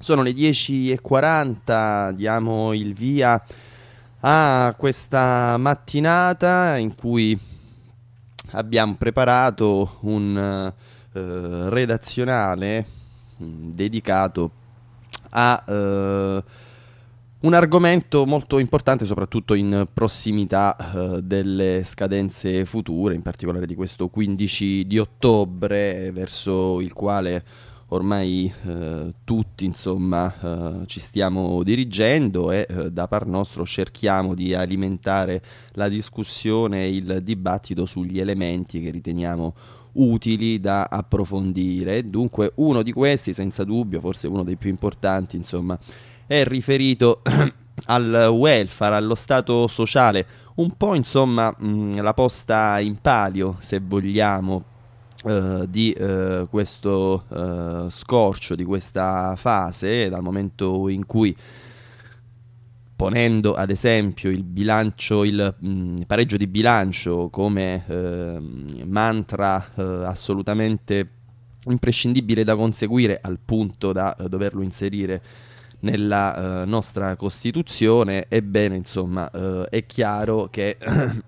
Sono le 10:40, diamo il via a questa mattinata in cui abbiamo preparato un redazionale dedicato a un argomento molto importante, soprattutto in prossimità delle scadenze future, in particolare di questo 15 di ottobre, verso il quale ormai tutti insomma ci stiamo dirigendo e da par nostro cerchiamo di alimentare la discussione e il dibattito sugli elementi che riteniamo utili da approfondire. Dunque uno di questi, senza dubbio, forse uno dei più importanti, insomma, è riferito al welfare, allo stato sociale, un po' insomma la posta in palio, se vogliamo, di questo scorcio, di questa fase, dal momento in cui, ponendo ad esempio il bilancio, il pareggio di bilancio come mantra assolutamente imprescindibile da conseguire, al punto da doverlo inserire nella nostra Costituzione, ebbene insomma è chiaro che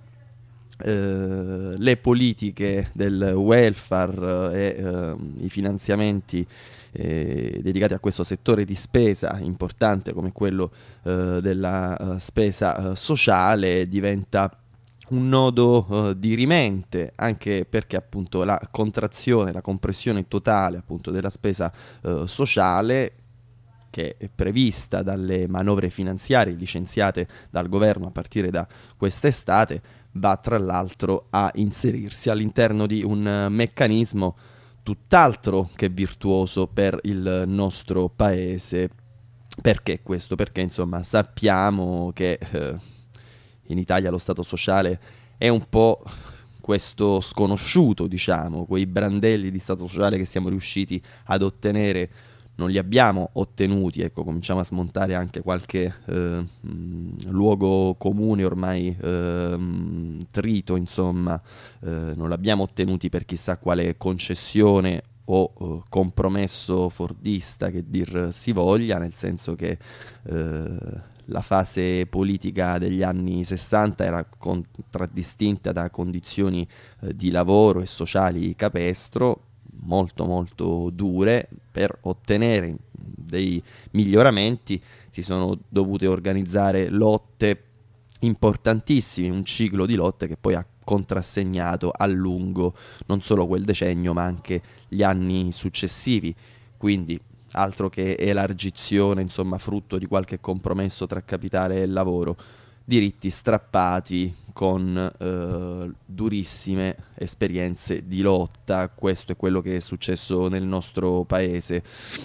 le politiche del welfare e i finanziamenti dedicati a questo settore di spesa importante come quello della spesa sociale diventa un nodo dirimente, anche perché appunto la contrazione, la compressione totale appunto della spesa sociale, che è prevista dalle manovre finanziarie licenziate dal governo a partire da quest'estate, va tra l'altro a inserirsi all'interno di un meccanismo tutt'altro che virtuoso per il nostro paese. Perché questo? Perché insomma sappiamo che in Italia lo Stato sociale è un po' questo sconosciuto, diciamo, quei brandelli di Stato sociale che siamo riusciti ad ottenere non li abbiamo ottenuti, ecco, cominciamo a smontare anche qualche luogo comune ormai trito, insomma, non l'abbiamo ottenuti per chissà quale concessione o compromesso fordista che dir si voglia, nel senso che la fase politica degli anni 60 era contraddistinta da condizioni di lavoro e sociali capestro, molto molto dure. Per ottenere dei miglioramenti si sono dovute organizzare lotte importantissime, un ciclo di lotte che poi ha contrassegnato a lungo non solo quel decennio ma anche gli anni successivi. Quindi altro che elargizione, insomma, frutto di qualche compromesso tra capitale e lavoro, diritti strappati con durissime esperienze di lotta. Questo è quello che è successo nel nostro paese.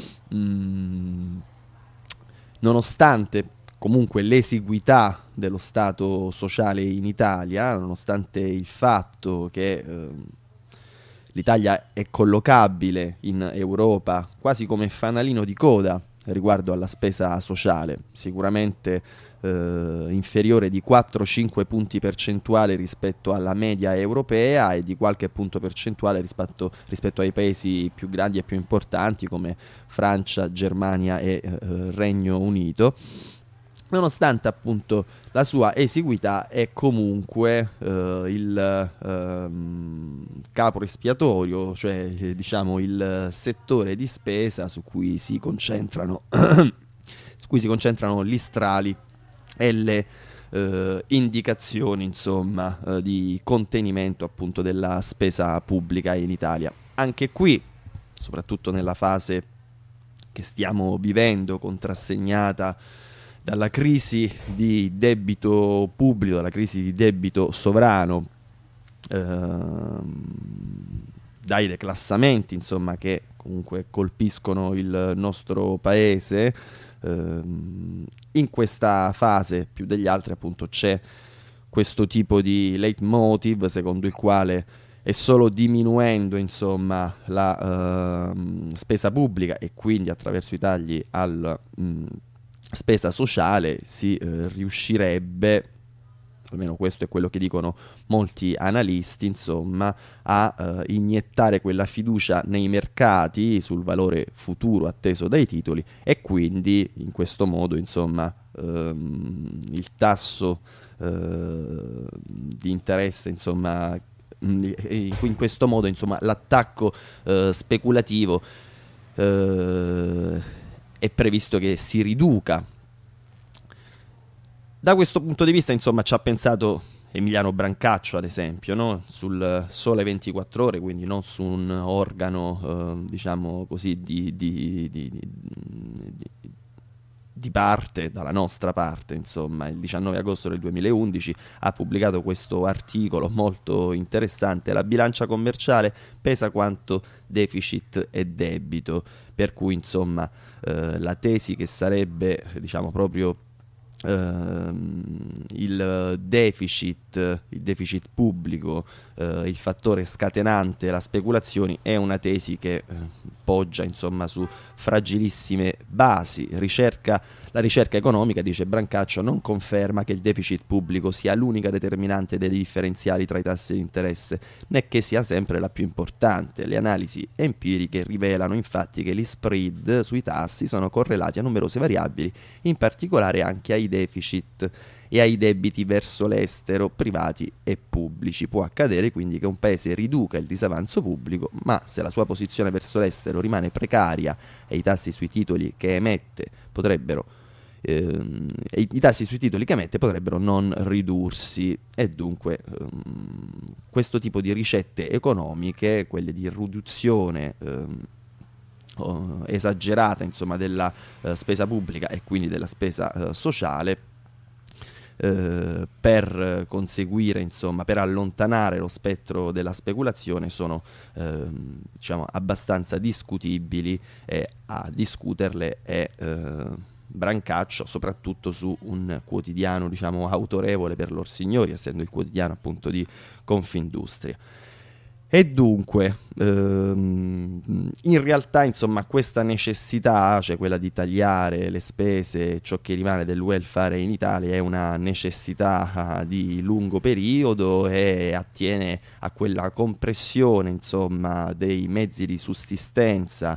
Nonostante comunque l'esiguità dello Stato sociale in Italia, nonostante il fatto che l'Italia è collocabile in Europa quasi come fanalino di coda riguardo alla spesa sociale, sicuramente inferiore di 4-5 punti percentuali rispetto alla media europea e di qualche punto percentuale rispetto ai paesi più grandi e più importanti come Francia, Germania e Regno Unito. Nonostante appunto la sua esiguità, è comunque il capro espiatorio, cioè diciamo il settore di spesa su cui si concentrano gli strali e le indicazioni, insomma, di contenimento appunto della spesa pubblica in Italia. Anche qui, soprattutto nella fase che stiamo vivendo, contrassegnata dalla crisi di debito pubblico, dalla crisi di debito sovrano, dai declassamenti, insomma, che comunque colpiscono il nostro paese, in questa fase più degli altri appunto c'è questo tipo di leitmotiv secondo il quale è solo diminuendo, insomma, la spesa pubblica e quindi attraverso i tagli alla spesa sociale si riuscirebbe almeno questo è quello che dicono molti analisti, insomma, a iniettare quella fiducia nei mercati sul valore futuro atteso dai titoli, e quindi in questo modo, insomma, il tasso di interesse, insomma, in questo modo, insomma, l'attacco speculativo è previsto che si riduca. Da questo punto di vista, insomma, ci ha pensato Emiliano Brancaccio, ad esempio, no? Sul Sole 24 Ore, quindi non su un organo, diciamo così, di parte, dalla nostra parte, insomma. Il 19 agosto del 2011 ha pubblicato questo articolo molto interessante: la bilancia commerciale pesa quanto deficit e debito, per cui, insomma, la tesi che sarebbe, diciamo, proprio il deficit pubblico, il fattore scatenante la speculazioni, è una tesi che poggia, insomma, su fragilissime basi. La ricerca economica, dice Brancaccio, non conferma che il deficit pubblico sia l'unica determinante dei differenziali tra i tassi di interesse, né che sia sempre la più importante. Le analisi empiriche rivelano infatti che gli spread sui tassi sono correlati a numerose variabili, in particolare anche ai deficit e ai debiti verso l'estero, privati e pubblici. Può accadere quindi che un paese riduca il disavanzo pubblico, ma se la sua posizione verso l'estero rimane precaria e i tassi sui titoli che emette potrebbero non ridursi, e dunque questo tipo di ricette economiche, quelle di riduzione esagerata, insomma, della spesa pubblica e quindi della spesa sociale, per conseguire, insomma, per allontanare lo spettro della speculazione, sono diciamo abbastanza discutibili, e a discuterle è Brancaccio, soprattutto su un quotidiano, diciamo, autorevole per lorsignori, essendo il quotidiano appunto di Confindustria. E dunque, in realtà, insomma, questa necessità, cioè quella di tagliare le spese, ciò che rimane del welfare in Italia, è una necessità di lungo periodo e attiene a quella compressione, insomma, dei mezzi di sussistenza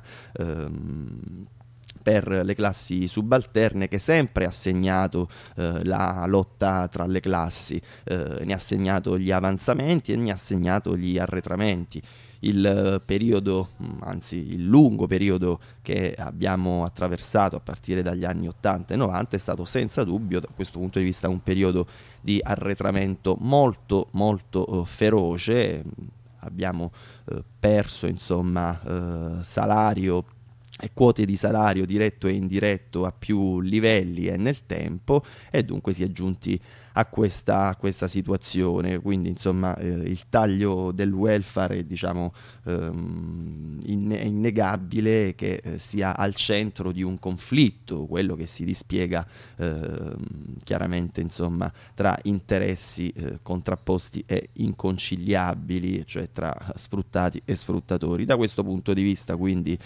per le classi subalterne, che sempre ha segnato la lotta tra le classi, ne ha segnato gli avanzamenti e ne ha segnato gli arretramenti. Il periodo, anzi il lungo periodo che abbiamo attraversato a partire dagli anni 80 e 90 è stato senza dubbio, da questo punto di vista, un periodo di arretramento molto molto feroce. Abbiamo perso, insomma, salario e quote di salario diretto e indiretto a più livelli e nel tempo, e dunque si è giunti a questa situazione. Quindi, insomma, il taglio del welfare è, diciamo, è innegabile che sia al centro di un conflitto, quello che si dispiega chiaramente, insomma, tra interessi contrapposti e inconciliabili, cioè tra sfruttati e sfruttatori. Da questo punto di vista, quindi,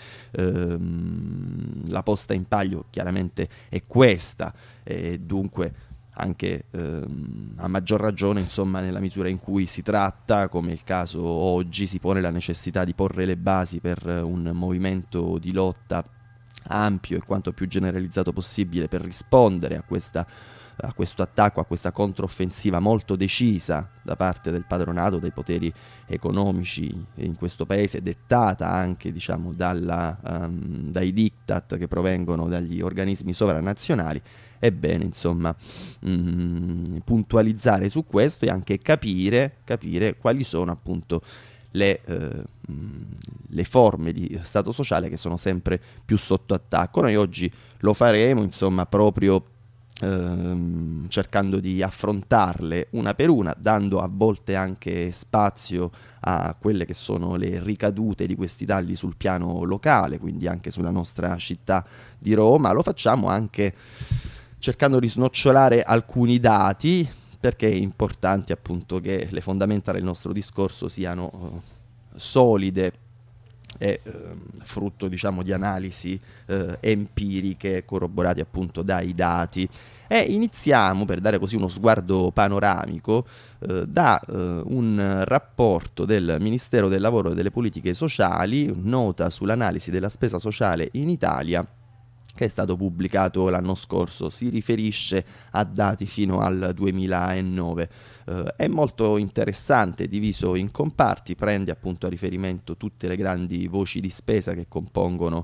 la posta in palio chiaramente è questa, e dunque anche a maggior ragione, insomma, nella misura in cui si tratta, come il caso oggi, si pone la necessità di porre le basi per un movimento di lotta ampio e quanto più generalizzato possibile per rispondere a questo attacco, a questa controffensiva molto decisa da parte del padronato, dei poteri economici in questo paese, dettata anche, diciamo, dai diktat che provengono dagli organismi sovranazionali. Ebbene, insomma, puntualizzare su questo e anche capire quali sono, appunto, le forme di stato sociale che sono sempre più sotto attacco. Noi oggi lo faremo, insomma, proprio cercando di affrontarle una per una, dando a volte anche spazio a quelle che sono le ricadute di questi tagli sul piano locale, quindi anche sulla nostra città di Roma. Lo facciamo anche cercando di snocciolare alcuni dati, perché è importante, appunto, che le fondamenta del nostro discorso siano solide è frutto, diciamo, di analisi empiriche corroborate appunto dai dati. E iniziamo, per dare così uno sguardo panoramico, da un rapporto del Ministero del Lavoro e delle Politiche Sociali, nota sull'analisi della spesa sociale in Italia, che è stato pubblicato l'anno scorso. Si riferisce a dati fino al 2009. È molto interessante, diviso in comparti, prende appunto a riferimento tutte le grandi voci di spesa che compongono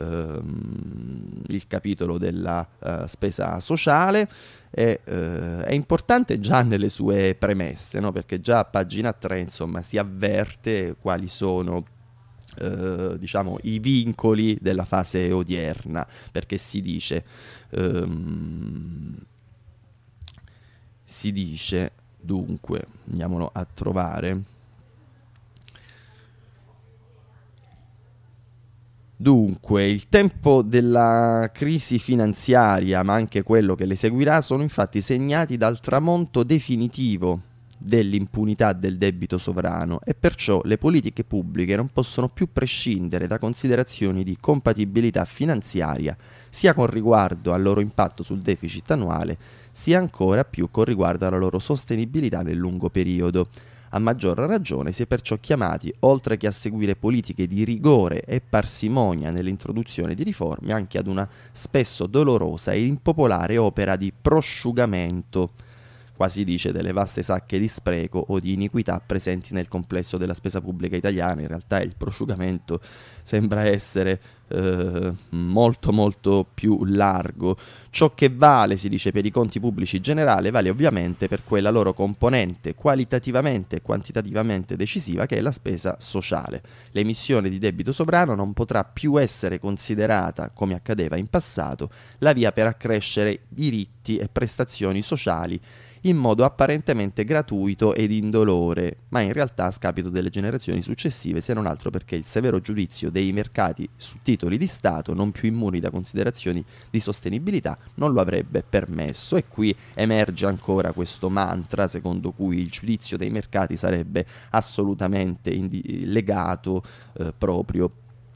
il capitolo della spesa sociale. È importante già nelle sue premesse, no? Perché già a pagina 3 insomma si avverte quali sono diciamo i vincoli della fase odierna, perché si dice dunque, andiamolo a trovare. Dunque, il tempo della crisi finanziaria, ma anche quello che le seguirà, sono infatti segnati dal tramonto definitivo dell'impunità del debito sovrano, e perciò le politiche pubbliche non possono più prescindere da considerazioni di compatibilità finanziaria, sia con riguardo al loro impatto sul deficit annuale, sia ancora più con riguardo alla loro sostenibilità nel lungo periodo. A maggior ragione si è perciò chiamati, oltre che a seguire politiche di rigore e parsimonia nell'introduzione di riforme, anche ad una spesso dolorosa e impopolare opera di prosciugamento, quasi dice, delle vaste sacche di spreco o di iniquità presenti nel complesso della spesa pubblica italiana. In realtà il prosciugamento sembra essere molto molto più largo. Ciò che vale, si dice, per i conti pubblici generali, vale ovviamente per quella loro componente qualitativamente e quantitativamente decisiva che è la spesa sociale. L'emissione di debito sovrano non potrà più essere considerata, come accadeva in passato, la via per accrescere diritti e prestazioni sociali in modo apparentemente gratuito ed indolore, ma in realtà a scapito delle generazioni successive, se non altro perché il severo giudizio dei mercati su titoli di Stato, non più immuni da considerazioni di sostenibilità, non lo avrebbe permesso. E qui emerge ancora questo mantra secondo cui il giudizio dei mercati sarebbe assolutamente legato proprio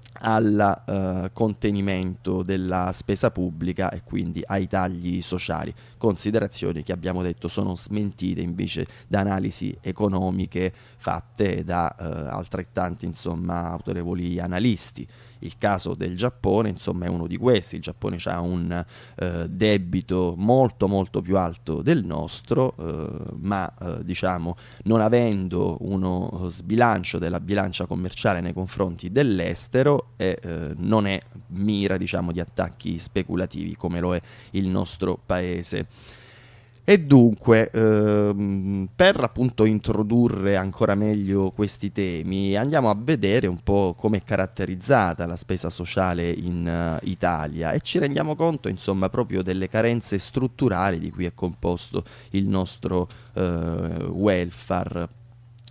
al contenimento della spesa pubblica e quindi ai tagli sociali, considerazioni che abbiamo detto sono smentite invece da analisi economiche fatte da altrettanti insomma autorevoli analisti. Il caso del Giappone insomma è uno di questi. Il Giappone ha un debito molto molto più alto del nostro, ma diciamo non avendo uno sbilancio della bilancia commerciale nei confronti dell'estero, non è mira, diciamo, di attacchi speculativi come lo è il nostro paese. E dunque, per appunto introdurre ancora meglio questi temi, andiamo a vedere un po' come è caratterizzata la spesa sociale in Italia, e ci rendiamo conto insomma proprio delle carenze strutturali di cui è composto il nostro welfare.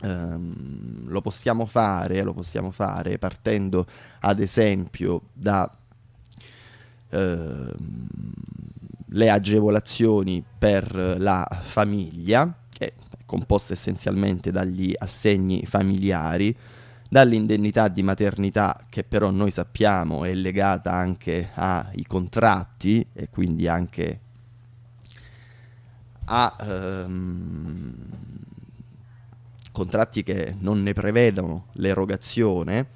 Lo possiamo fare partendo ad esempio da le agevolazioni per la famiglia, che è composta essenzialmente dagli assegni familiari, dall'indennità di maternità, che però noi sappiamo è legata anche ai contratti e quindi anche a contratti che non ne prevedono l'erogazione.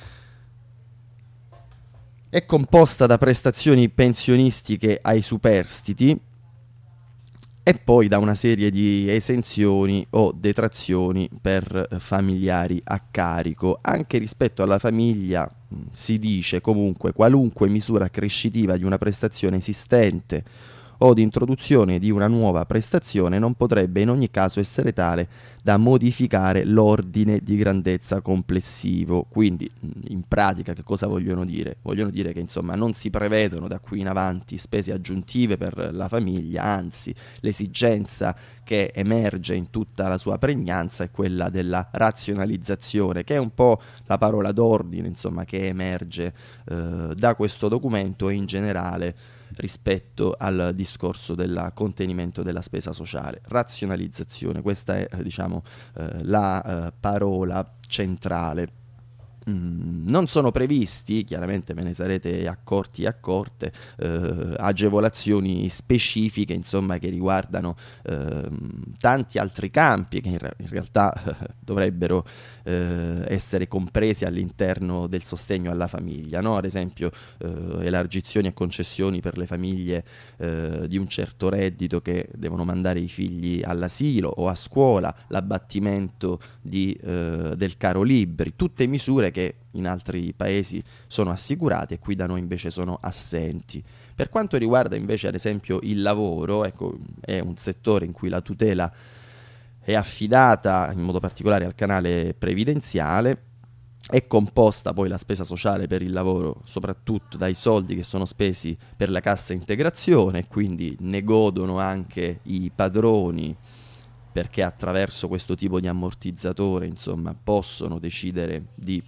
È composta da prestazioni pensionistiche ai superstiti e poi da una serie di esenzioni o detrazioni per familiari a carico. Anche rispetto alla famiglia si dice comunque qualunque misura accrescitiva di una prestazione esistente o di introduzione di una nuova prestazione non potrebbe in ogni caso essere tale da modificare l'ordine di grandezza complessivo. Quindi in pratica che cosa vogliono dire? Vogliono dire che insomma non si prevedono da qui in avanti spese aggiuntive per la famiglia, anzi l'esigenza che emerge in tutta la sua pregnanza è quella della razionalizzazione, che è un po' la parola d'ordine insomma che emerge da questo documento e in generale rispetto al discorso del contenimento della spesa sociale. Razionalizzazione, questa è diciamo la parola centrale. Non sono previsti, chiaramente ve ne sarete accorti e accorte, agevolazioni specifiche, insomma, che riguardano tanti altri campi che in realtà dovrebbero essere compresi all'interno del sostegno alla famiglia, no? Ad esempio elargizioni e concessioni per le famiglie di un certo reddito che devono mandare i figli all'asilo o a scuola, l'abbattimento del caro libri, tutte misure che in altri paesi sono assicurate e qui da noi invece sono assenti. Per quanto riguarda invece ad esempio il lavoro, ecco, è un settore in cui la tutela è affidata in modo particolare al canale previdenziale. È composta poi la spesa sociale per il lavoro soprattutto dai soldi che sono spesi per la cassa integrazione, quindi ne godono anche i padroni, perché attraverso questo tipo di ammortizzatore, insomma, possono decidere di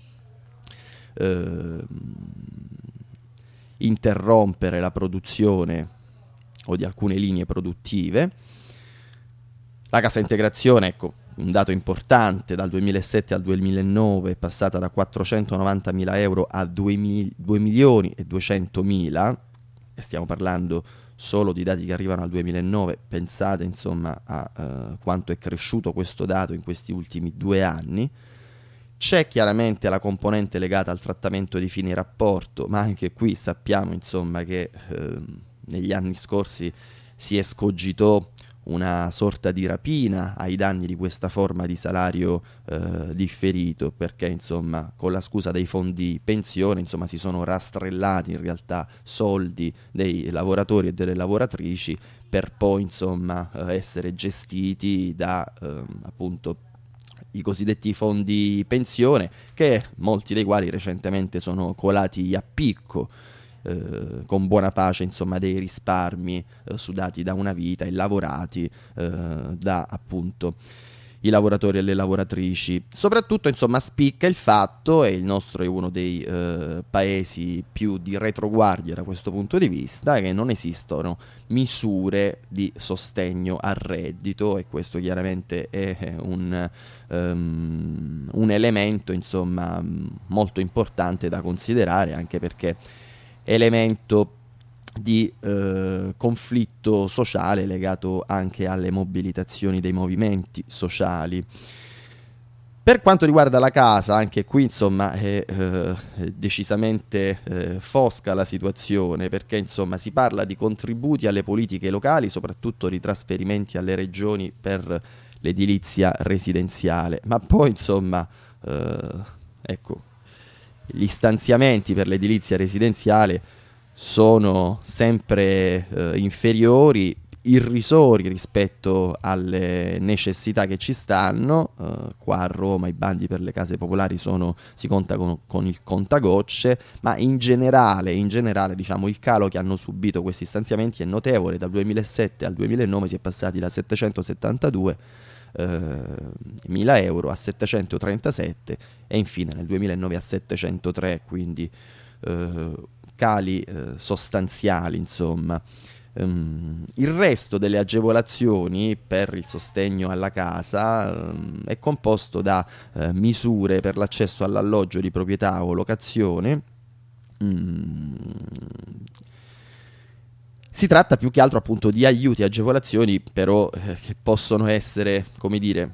interrompere la produzione o di alcune linee produttive. La cassa integrazione, ecco, un dato importante, dal 2007 al 2009 è passata da 490.000 euro a 2.200.000, e stiamo parlando solo di dati che arrivano al 2009. Pensate insomma a quanto è cresciuto questo dato in questi ultimi 2 anni. C'è chiaramente la componente legata al trattamento di fine rapporto, ma anche qui sappiamo insomma che negli anni scorsi si escogitò una sorta di rapina ai danni di questa forma di salario differito, perché insomma con la scusa dei fondi pensione insomma si sono rastrellati in realtà soldi dei lavoratori e delle lavoratrici per poi insomma essere gestiti da appunto i cosiddetti fondi pensione, che molti dei quali recentemente sono colati a picco, con buona pace insomma dei risparmi sudati da una vita e lavorati da appunto i lavoratori e le lavoratrici. Soprattutto insomma spicca il fatto, e il nostro è uno dei paesi più di retroguardia da questo punto di vista, che non esistono misure di sostegno al reddito, e questo chiaramente è un elemento insomma molto importante da considerare, anche perché elemento di conflitto sociale legato anche alle mobilitazioni dei movimenti sociali. Per quanto riguarda la casa, anche qui insomma è decisamente fosca la situazione, perché insomma si parla di contributi alle politiche locali, soprattutto di trasferimenti alle regioni per l'edilizia residenziale, ma poi insomma ecco, gli stanziamenti per l'edilizia residenziale sono sempre inferiori, irrisori rispetto alle necessità che ci stanno. Qua a Roma i bandi per le case popolari si conta con il contagocce, ma in generale diciamo il calo che hanno subito questi stanziamenti è notevole. Dal 2007 al 2009 si è passati da 772 mila euro a 737 e infine nel 2009 a 703, quindi cali sostanziali insomma. Il resto delle agevolazioni per il sostegno alla casa è composto da misure per l'accesso all'alloggio di proprietà o locazione. Si tratta più che altro appunto di aiuti e agevolazioni, però che possono essere, come dire,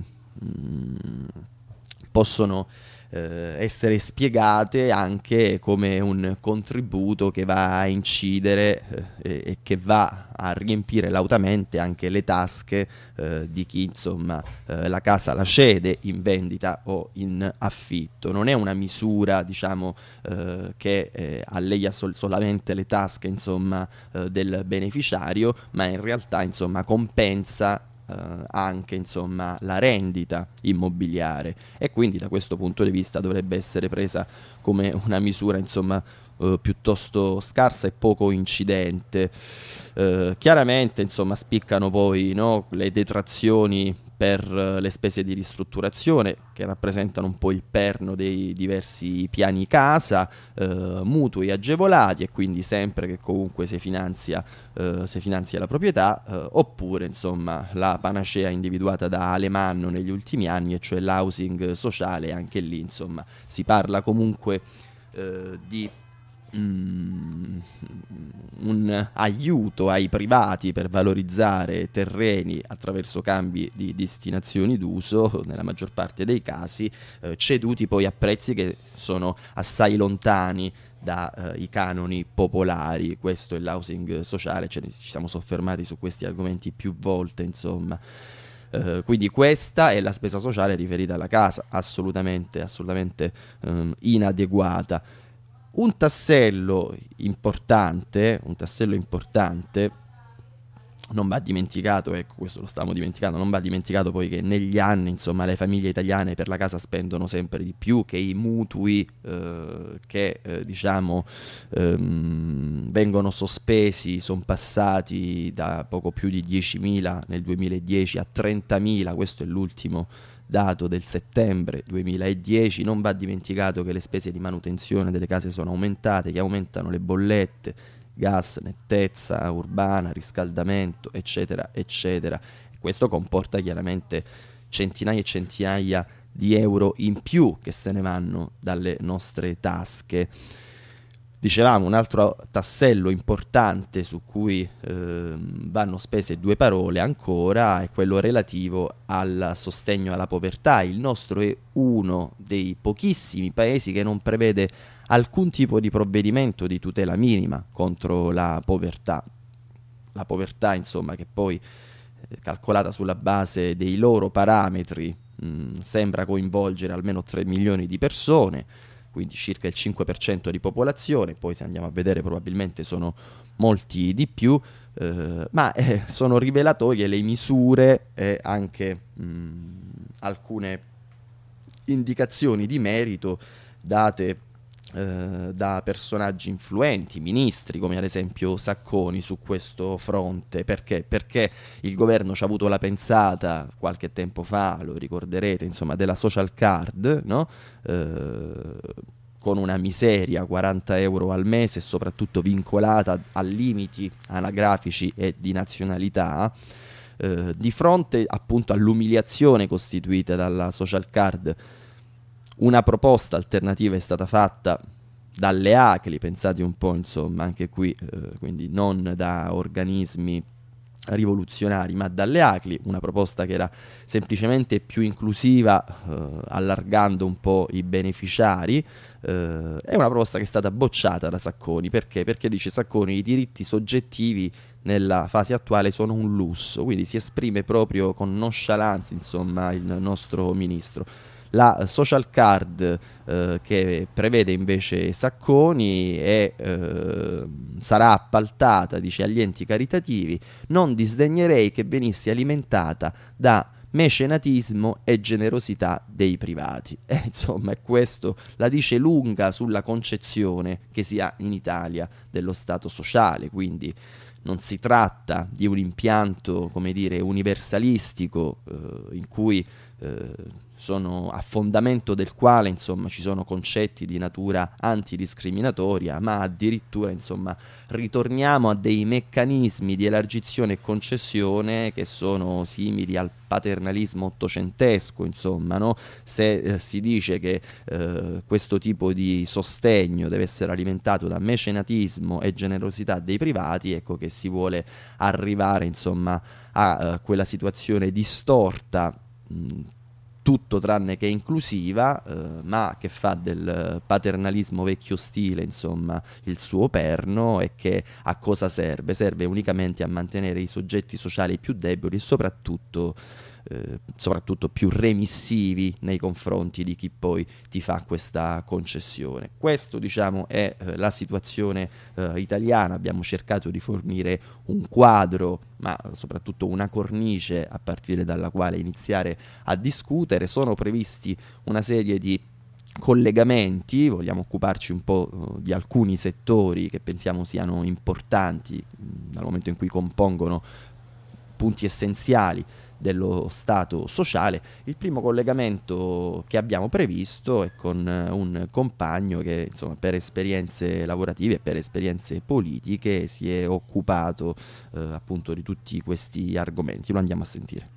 possono essere spiegate anche come un contributo che va a incidere e che va a riempire lautamente anche le tasche di chi insomma la casa la cede in vendita o in affitto. Non è una misura diciamo che alleggia solamente le tasche insomma del beneficiario, ma in realtà insomma compensa anche insomma la rendita immobiliare, e quindi da questo punto di vista dovrebbe essere presa come una misura insomma piuttosto scarsa e poco incidente. Chiaramente insomma spiccano poi, no, le detrazioni per le spese di ristrutturazione che rappresentano un po' il perno dei diversi piani casa, mutui agevolati e quindi sempre che comunque si finanzia la proprietà, oppure insomma la panacea individuata da Alemanno negli ultimi anni, e cioè l'housing sociale. Anche lì insomma si parla comunque di un aiuto ai privati per valorizzare terreni attraverso cambi di destinazioni d'uso, nella maggior parte dei casi ceduti poi a prezzi che sono assai lontani dai canoni popolari. Questo è l'housing sociale, ci siamo soffermati su questi argomenti più volte, insomma. Quindi questa è la spesa sociale riferita alla casa, assolutamente inadeguata. Un tassello importante non va dimenticato, ecco, questo lo stavamo dimenticando, non va dimenticato poi che negli anni, insomma, le famiglie italiane per la casa spendono sempre di più, che i mutui vengono sospesi sono passati da poco più di 10.000 nel 2010 a 30.000, questo è l'ultimo dato del settembre 2010. Non va dimenticato che le spese di manutenzione delle case sono aumentate, che aumentano le bollette, gas, nettezza urbana, riscaldamento, eccetera, eccetera. Questo comporta chiaramente centinaia e centinaia di euro in più che se ne vanno dalle nostre tasche. Dicevamo, un altro tassello importante su cui vanno spese due parole ancora è quello relativo al sostegno alla povertà. Il nostro è uno dei pochissimi paesi che non prevede alcun tipo di provvedimento di tutela minima contro la povertà. La povertà, insomma, che poi calcolata sulla base dei loro parametri sembra coinvolgere almeno 3 milioni di persone, quindi circa il 5% di popolazione. Poi se andiamo a vedere probabilmente sono molti di più, ma sono rivelatorie le misure e anche alcune indicazioni di merito date da personaggi influenti, ministri come ad esempio Sacconi su questo fronte. Perché il governo ci ha avuto la pensata qualche tempo fa, lo ricorderete, insomma, della social card, no? Con una miseria 40 euro al mese e soprattutto vincolata a limiti anagrafici e di nazionalità. Di fronte appunto all'umiliazione costituita dalla social card, una proposta alternativa è stata fatta dalle ACLI, pensate un po', insomma, anche qui, quindi non da organismi rivoluzionari, ma dalle ACLI, una proposta che era semplicemente più inclusiva, allargando un po' i beneficiari. È una proposta che è stata bocciata da Sacconi. Perché? Perché dice Sacconi: i diritti soggettivi nella fase attuale sono un lusso, quindi si esprime proprio con nonchalance, insomma, il nostro ministro. La social card che prevede invece Sacconi sarà appaltata, dice, agli enti caritativi. Non disdegnerei che venisse alimentata da mecenatismo e generosità dei privati. Insomma, questo la dice lunga sulla concezione che si ha in Italia dello Stato sociale. Quindi non si tratta di un impianto, come dire, universalistico, in cui sono a fondamento del quale, insomma, ci sono concetti di natura antidiscriminatoria, ma addirittura, insomma, ritorniamo a dei meccanismi di elargizione e concessione che sono simili al paternalismo ottocentesco, insomma, no? Se si dice che questo tipo di sostegno deve essere alimentato da mecenatismo e generosità dei privati, ecco che si vuole arrivare, insomma, a quella situazione distorta, tutto tranne che inclusiva, ma che fa del paternalismo vecchio stile, insomma, il suo perno. E che a cosa serve? Serve unicamente a mantenere i soggetti sociali più deboli e soprattutto più remissivi nei confronti di chi poi ti fa questa concessione. Questo, diciamo, è la situazione italiana. Abbiamo cercato di fornire un quadro, ma soprattutto una cornice a partire dalla quale iniziare a discutere. Sono previsti una serie di collegamenti, vogliamo occuparci un po' di alcuni settori che pensiamo siano importanti dal momento in cui compongono punti essenziali dello Stato sociale. Il primo collegamento che abbiamo previsto è con un compagno che, insomma, per esperienze lavorative e per esperienze politiche si è occupato appunto di tutti questi argomenti. Lo andiamo a sentire.